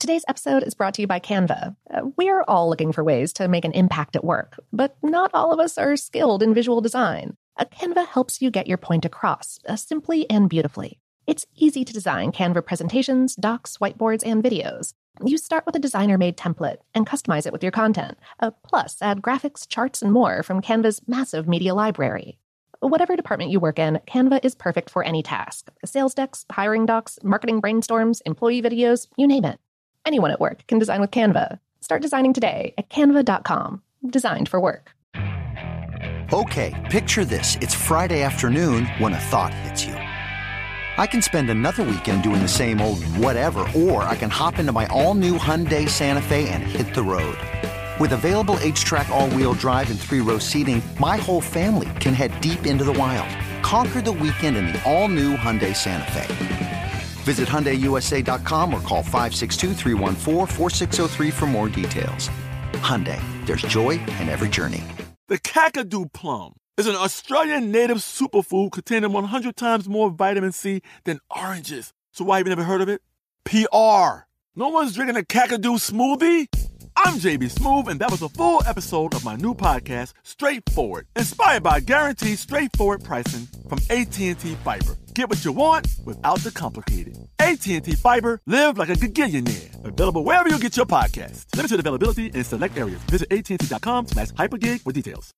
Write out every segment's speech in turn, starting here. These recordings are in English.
Today's episode is brought to you by Canva. We're all looking for ways to make an impact at work, but not all of us are skilled in visual design. Canva helps you get your point across, simply and beautifully. It's easy to design Canva presentations, docs, whiteboards, and videos. You start with a designer-made template and customize it with your content. Plus, add graphics, charts, and more from Canva's massive media library. Whatever department you work in, Canva is perfect for any task. Sales decks, hiring docs, marketing brainstorms, employee videos, you name it. Anyone at work can design with Canva. Start designing today at canva.com. Designed for work. Okay, picture this. It's Friday afternoon when a thought hits you. I can spend another weekend doing the same old whatever, or I can hop into my all-new Hyundai Santa Fe and hit the road. With available H-Track all-wheel drive and 3-row seating, my whole family can head deep into the wild. Conquer the weekend in the all-new Hyundai Santa Fe. Visit HyundaiUSA.com or call 562-314-4603 for more details. Hyundai, there's joy in every journey. The Kakadu plum is an Australian native superfood containing 100 times more vitamin C than oranges. So why have you never heard of it? PR. No one's drinking a Kakadu smoothie? I'm JB Smoove, and that was a full episode of my new podcast, Straightforward, inspired by guaranteed straightforward pricing from AT&T Fiber. Get what you want without the complicated. AT&T Fiber, live like a gigillionaire. Available wherever you get your podcasts. Limited availability in select areas. Visit AT&T.com/hypergig for details.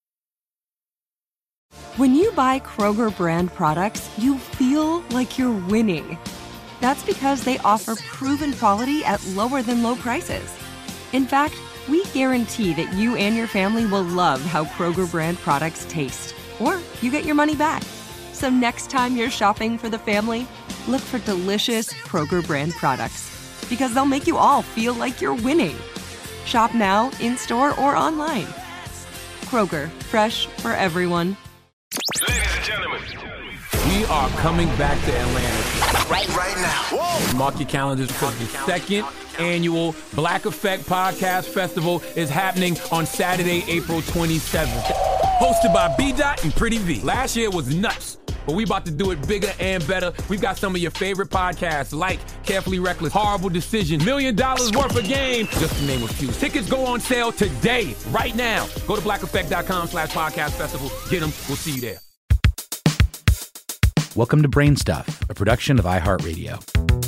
When you buy Kroger brand products, you feel like you're winning. That's because they offer proven quality at lower than low prices. In fact, we guarantee that you and your family will love how Kroger brand products taste, or you get your money back. So next time you're shopping for the family, look for delicious Kroger brand products, because they'll make you all feel like you're winning. Shop now, in-store, or online. Kroger, fresh for everyone. Ladies and gentlemen, we are coming back to Atlanta right now. Whoa. Mark your calendars because the second annual Black Effect Podcast Festival is happening on Saturday, April 27th. Hosted by B-Dot and Pretty V. Last year was nuts, but we about to do it bigger and better. We've got some of your favorite podcasts like Carefully Reckless, Horrible Decision, $1 Million Worth of Game, just to name a few. Tickets go on sale today, right now. Go to blackeffect.com/podcast festival. Get them. We'll see you there. Welcome to Brain Stuff, a production of iHeartRadio.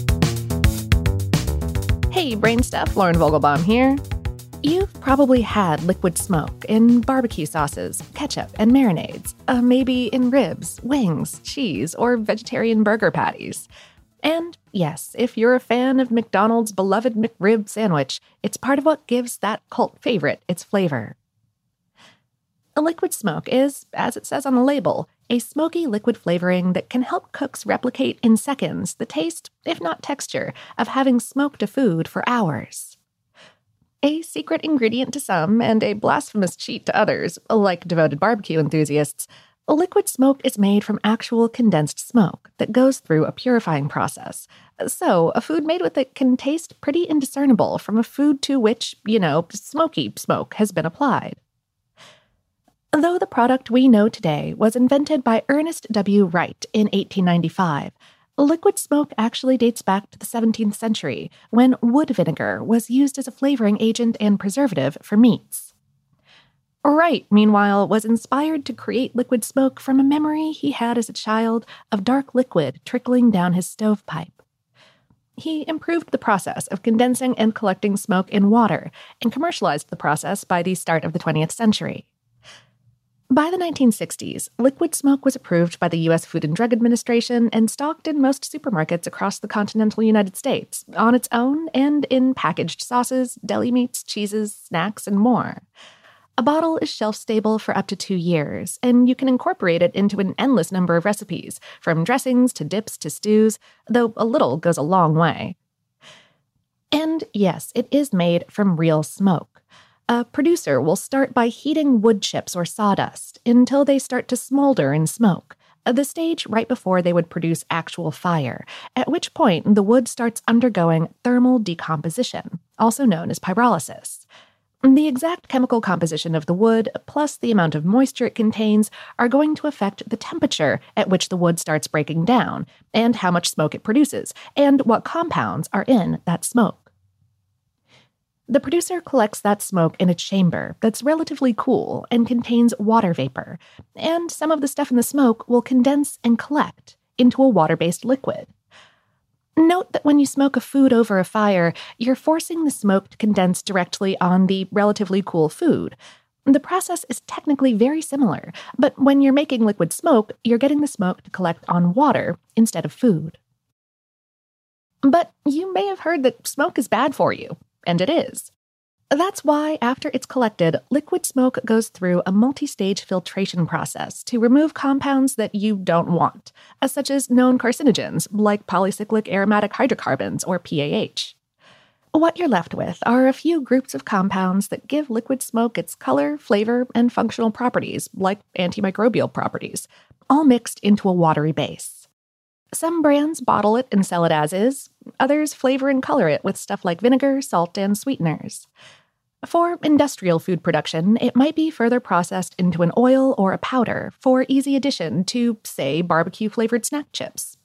Hey, Brain Stuff, Lauren Vogelbaum here. You've probably had liquid smoke in barbecue sauces, ketchup, and marinades, maybe in ribs, wings, cheese, or vegetarian burger patties. And yes, if you're a fan of McDonald's beloved McRib sandwich, it's part of what gives that cult favorite its flavor. A liquid smoke is, as it says on the label, a smoky liquid flavoring that can help cooks replicate in seconds the taste, if not texture, of having smoked a food for hours. A secret ingredient to some and a blasphemous cheat to others, like devoted barbecue enthusiasts, liquid smoke is made from actual condensed smoke that goes through a purifying process. So, a food made with it can taste pretty indiscernible from a food to which, smoky smoke has been applied. Though the product we know today was invented by Ernest W. Wright in 1895, liquid smoke actually dates back to the 17th century, when wood vinegar was used as a flavoring agent and preservative for meats. Wright, meanwhile, was inspired to create liquid smoke from a memory he had as a child of dark liquid trickling down his stovepipe. He improved the process of condensing and collecting smoke in water and commercialized the process by the start of the 20th century. By the 1960s, liquid smoke was approved by the U.S. Food and Drug Administration and stocked in most supermarkets across the continental United States, on its own and in packaged sauces, deli meats, cheeses, snacks, and more. A bottle is shelf-stable for up to 2 years, and you can incorporate it into an endless number of recipes, from dressings to dips to stews, though a little goes a long way. And yes, it is made from real smoke. A producer will start by heating wood chips or sawdust until they start to smolder and smoke, the stage right before they would produce actual fire, at which point the wood starts undergoing thermal decomposition, also known as pyrolysis. The exact chemical composition of the wood, plus the amount of moisture it contains, are going to affect the temperature at which the wood starts breaking down, and how much smoke it produces, and what compounds are in that smoke. The producer collects that smoke in a chamber that's relatively cool and contains water vapor, and some of the stuff in the smoke will condense and collect into a water-based liquid. Note that when you smoke a food over a fire, you're forcing the smoke to condense directly on the relatively cool food. The process is technically very similar, but when you're making liquid smoke, you're getting the smoke to collect on water instead of food. But you may have heard that smoke is bad for you, and it is. That's why, after it's collected, liquid smoke goes through a multi-stage filtration process to remove compounds that you don't want, such as known carcinogens like polycyclic aromatic hydrocarbons, or PAH. What you're left with are a few groups of compounds that give liquid smoke its color, flavor, and functional properties, like antimicrobial properties, all mixed into a watery base. Some brands bottle it and sell it as is, others flavor and color it with stuff like vinegar, salt, and sweeteners. For industrial food production, it might be further processed into an oil or a powder for easy addition to, say, barbecue-flavored snack chips.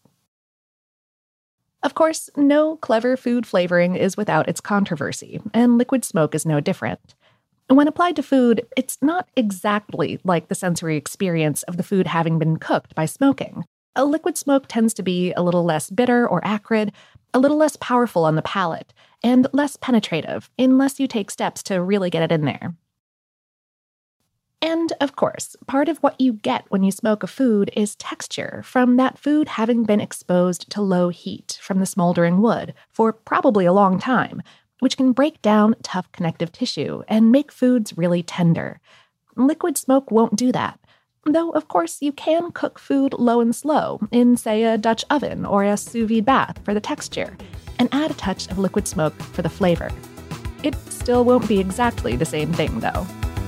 Of course, no clever food flavoring is without its controversy, and liquid smoke is no different. When applied to food, it's not exactly like the sensory experience of the food having been cooked by smoking. A liquid smoke tends to be a little less bitter or acrid, a little less powerful on the palate, and less penetrative, unless you take steps to really get it in there. And, of course, part of what you get when you smoke a food is texture from that food having been exposed to low heat from the smoldering wood for probably a long time, which can break down tough connective tissue and make foods really tender. Liquid smoke won't do that. Though, of course, you can cook food low and slow in, say, a Dutch oven or a sous vide bath for the texture, and add a touch of liquid smoke for the flavor. It still won't be exactly the same thing, though.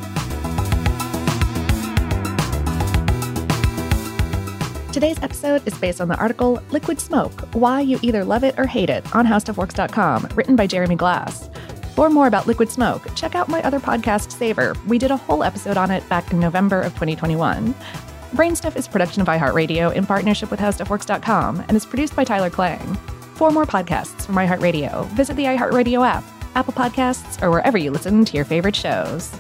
Today's episode is based on the article Liquid Smoke, Why You Either Love It or Hate It on HowStuffWorks.com, written by Jeremy Glass. For more about liquid smoke, check out my other podcast, Savor. We did a whole episode on it back in November of 2021. Brainstuff is a production of iHeartRadio in partnership with HowStuffWorks.com and is produced by Tyler Klang. For more podcasts from iHeartRadio, visit the iHeartRadio app, Apple Podcasts, or wherever you listen to your favorite shows.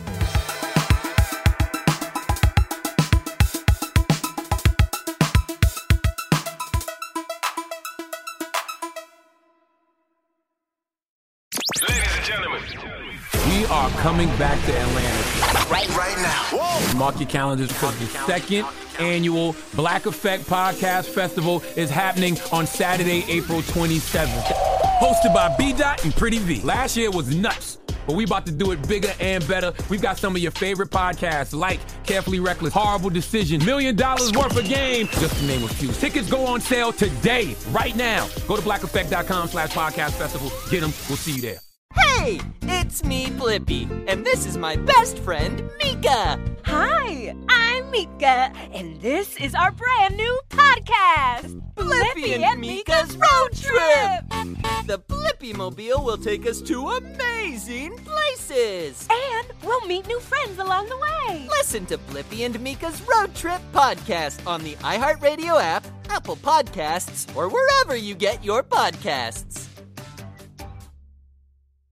Ladies and gentlemen, We are coming back to Atlanta. right now. Whoa! Mark your calendars because the second annual Black Effect Podcast Festival is happening on Saturday, April 27th. Hosted by B-Dot and Pretty V. Last year was nuts, but we about to do it bigger and better. We've got some of your favorite podcasts like Carefully Reckless, Horrible Decision, $1 million worth of game, just to name a few. Tickets go on sale today, right now. Go to blackeffect.com/podcast festival. Get them. We'll see you there. Hey, it's me, Blippi, and this is my best friend, Mika. Hi, I'm Mika, and this is our brand new podcast, Blippi and Mika's Road Trip. The Blippi Mobile will take us to amazing places. And we'll meet new friends along the way. Listen to Blippi and Mika's Road Trip podcast on the iHeartRadio app, Apple Podcasts, or wherever you get your podcasts.